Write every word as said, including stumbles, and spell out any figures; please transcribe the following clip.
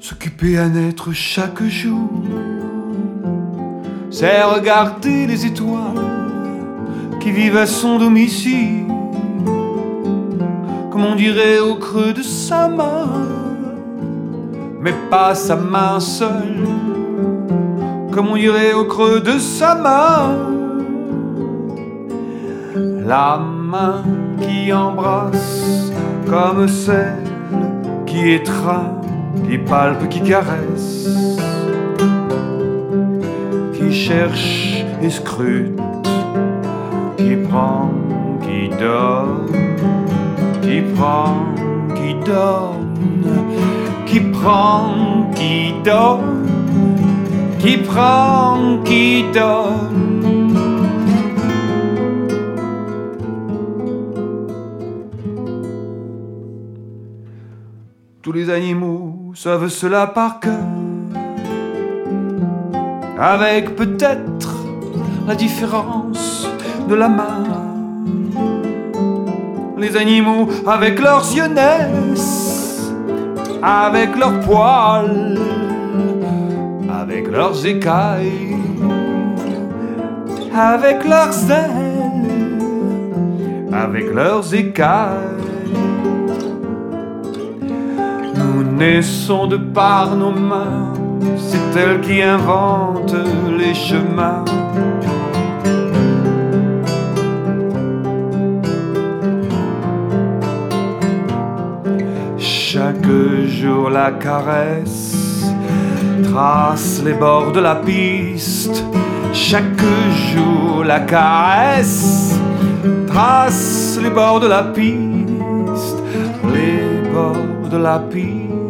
S'occuper à naître chaque jour, c'est regarder les étoiles qui vivent à son domicile, comme on dirait au creux de sa main, mais pas sa main seule, comme on dirait au creux de sa main. La main qui embrasse comme celle qui étreint, qui palpe, qui caresse, qui cherche et scrute, qui prend, qui donne, qui prend, qui donne, qui prend, qui donne, qui prend, qui donne. Tous les animaux savent cela par cœur, avec peut-être la différence de la main. Les animaux avec leurs yeux naissent, avec leurs poils, avec leurs écailles, avec leurs ailes, avec leurs écailles. Nous naissons de par nos mains, c'est elles qui inventent les chemins. Chaque jour la caresse trace les bords de la piste. Chaque jour la caresse trace les bords de la piste. Les bords de la piste.